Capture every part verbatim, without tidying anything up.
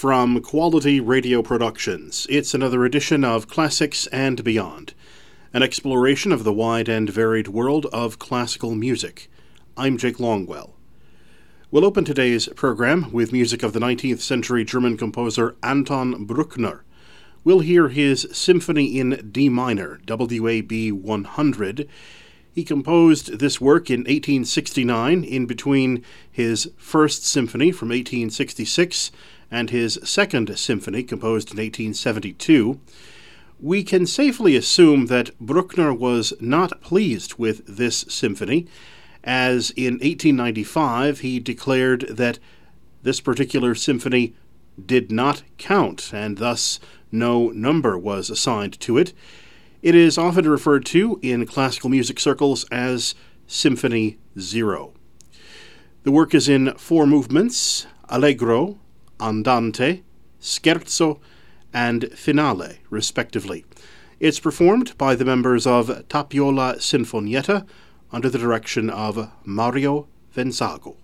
from Quality Radio Productions. It's another edition of Classics and Beyond, an exploration of the wide and varied world of classical music. I'm Jake Longwell. We'll open today's program with music of the nineteenth century German composer Anton Bruckner. We'll hear his Symphony in D minor, W A B one hundred. He composed this work in eighteen sixty-nine, in between his first symphony from eighteen sixty-six and his second symphony, composed in eighteen seventy-two. We can safely assume that Bruckner was not pleased with this symphony, as in eighteen ninety-five he declared that this particular symphony did not count, and thus no number was assigned to it. It is often referred to in classical music circles as Symphony Zero. The work is in four movements: Allegro, Andante, Scherzo, and Finale, respectively. It's performed by the members of Tapiola Sinfonietta under the direction of Mario Venzago.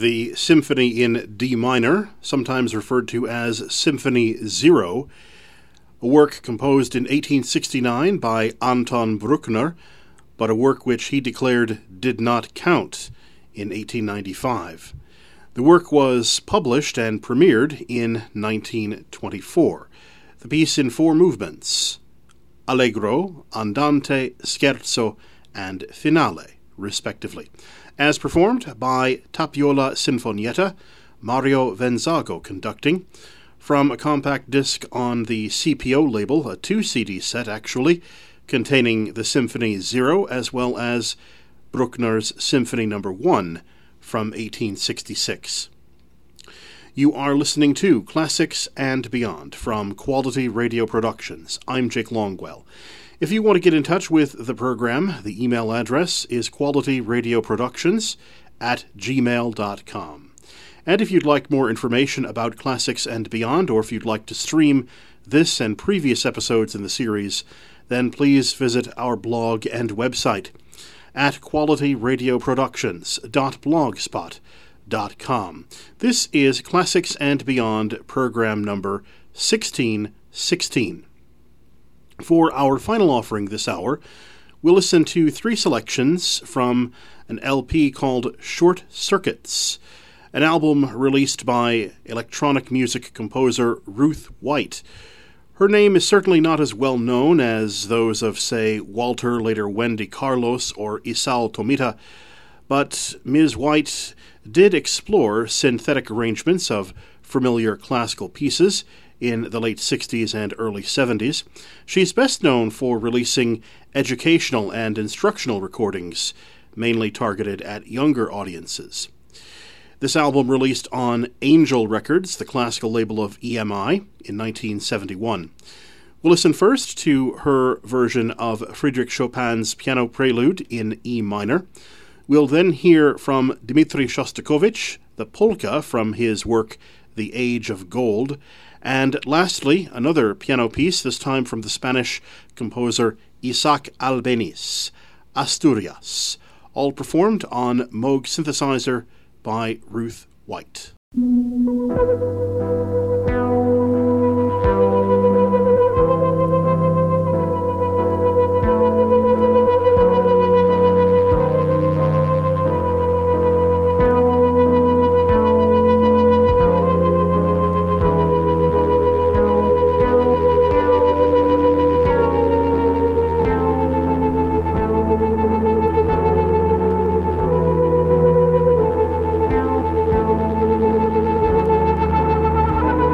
The Symphony in D minor, sometimes referred to as Symphony Zero, a work composed in eighteen sixty-nine by Anton Bruckner, but a work which he declared did not count in eighteen ninety-five. The work was published and premiered in nineteen twenty-four. The piece in four movements: Allegro, Andante, Scherzo, and Finale, respectively, as performed by Tapiola Sinfonietta, Mario Venzago conducting, from a compact disc on the C P O label, a two-C D set actually, containing the Symphony Zero as well as Bruckner's Symphony Number One from eighteen sixty-six. You are listening to Classics and Beyond from Quality Radio Productions. I'm Jake Longwell. If you want to get in touch with the program, the email address is qualityradioproductions at gmail dot com. And if you'd like more information about Classics and Beyond, or if you'd like to stream this and previous episodes in the series, then please visit our blog and website at qualityradioproductions dot blogspot dot com. This is Classics and Beyond, program number sixteen sixteen. For our final offering this hour, we'll listen to three selections from an L P called Short Circuits, an album released by electronic music composer Ruth White. Her name is certainly not as well known as those of, say, Walter, later Wendy Carlos, or Isao Tomita, but Miz White did explore synthetic arrangements of familiar classical pieces in the late sixties and early seventies. She's best known for releasing educational and instructional recordings, mainly targeted at younger audiences. This album released on Angel Records, the classical label of E M I, in nineteen seventy-one. We'll listen first to her version of Friedrich Chopin's Piano Prelude in E minor. We'll then hear from Dmitri Shostakovich, the polka from his work The Age of Gold, and lastly, another piano piece, this time from the Spanish composer Isaac Albeniz, Asturias, all performed on Moog synthesizer by Ruth White. Thank you.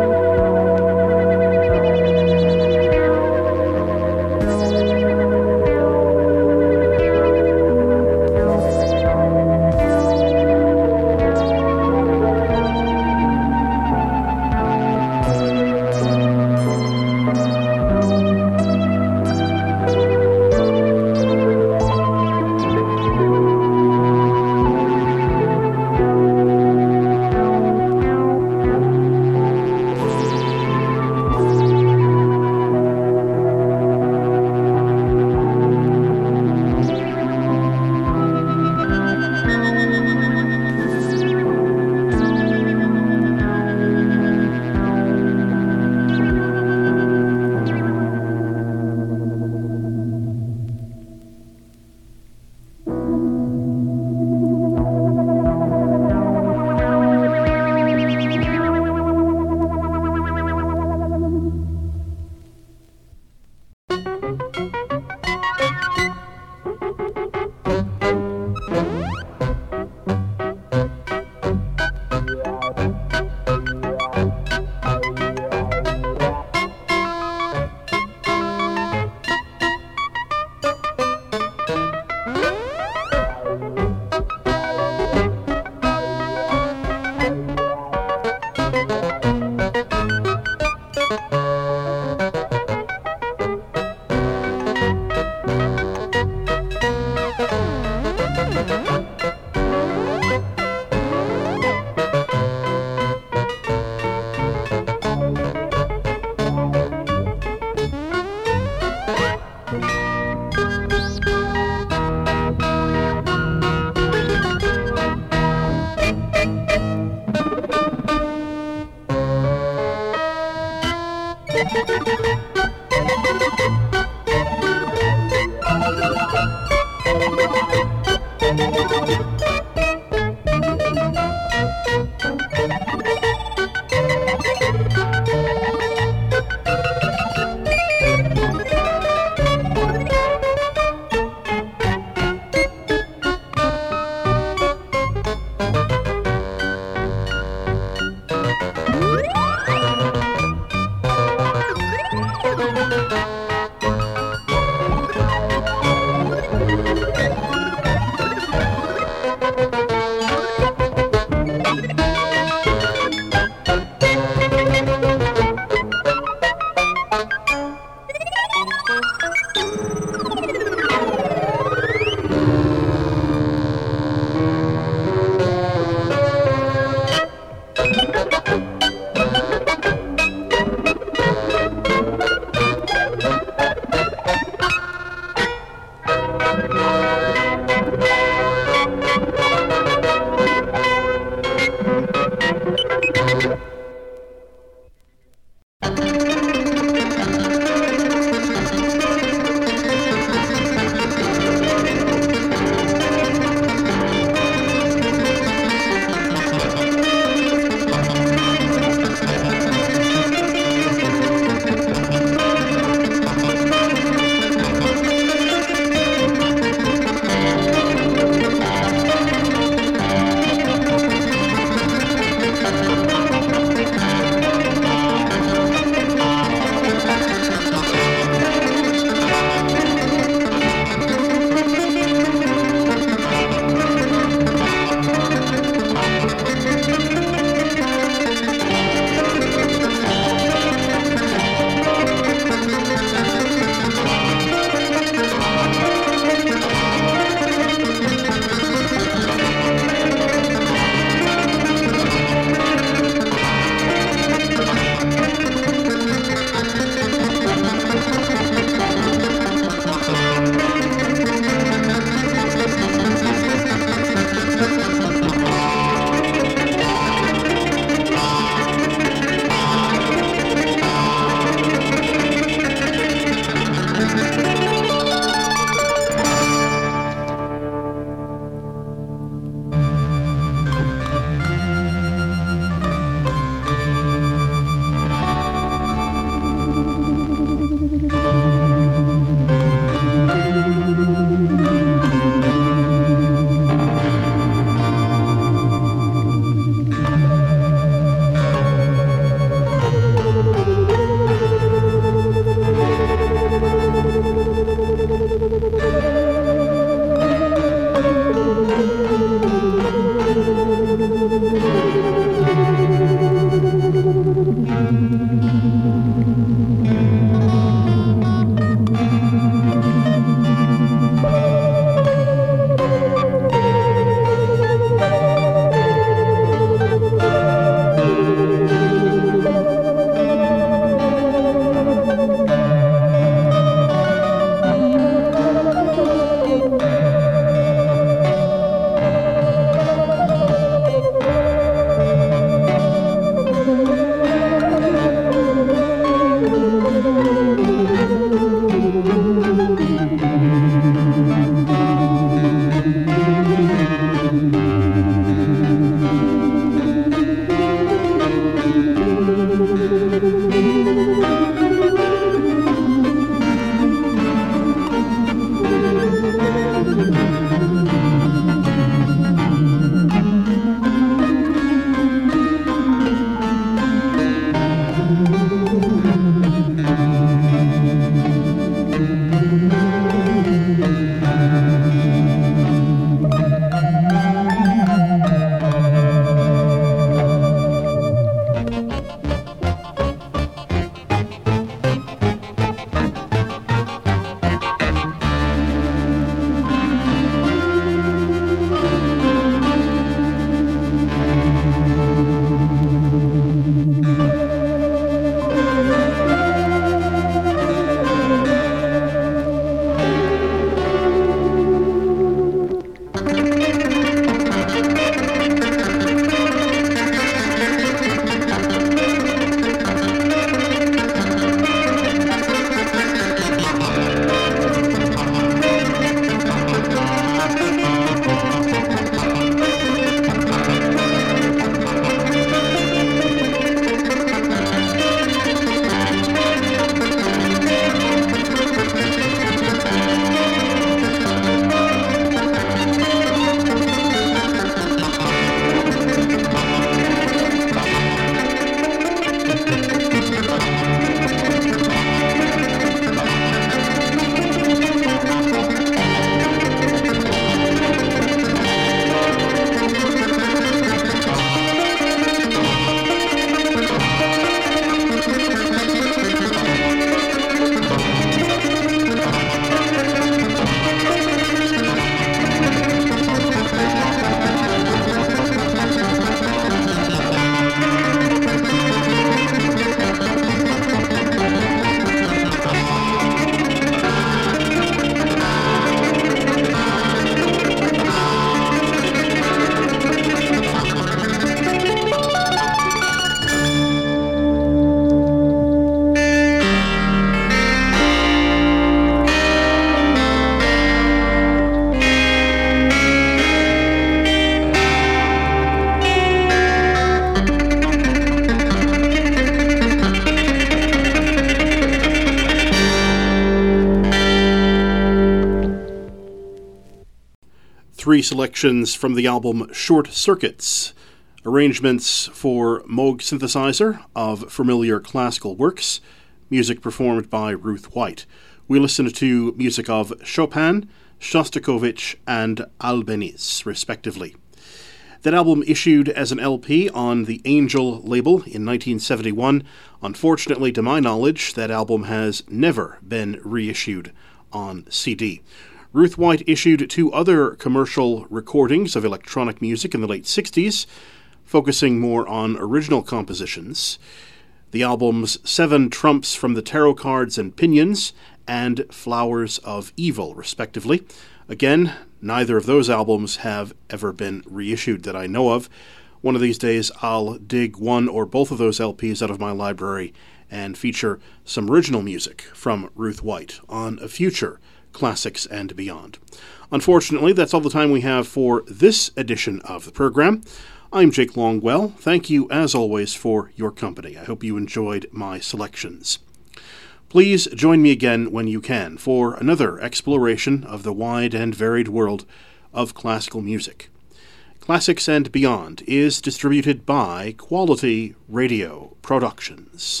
three selections from the album Short Circuits, arrangements for Moog synthesizer of familiar classical works, music performed by Ruth White. We listened to music of Chopin, Shostakovich, and Albéniz, respectively. That album issued as an L P on the Angel label in nineteen seventy-one. Unfortunately, to my knowledge, that album has never been reissued on C D. Ruth White issued two other commercial recordings of electronic music in the late sixties, focusing more on original compositions. The albums Seven Trumps from the Tarot Cards and Pinions and Flowers of Evil, respectively. Again, neither of those albums have ever been reissued that I know of. One of these days I'll dig one or both of those L Ps out of my library and feature some original music from Ruth White on a future Classics and Beyond. Unfortunately, that's all the time we have for this edition of the program. I'm Jake Longwell. Thank you, as always, for your company. I hope you enjoyed my selections. Please join me again when you can for another exploration of the wide and varied world of classical music. Classics and Beyond is distributed by Quality Radio Productions.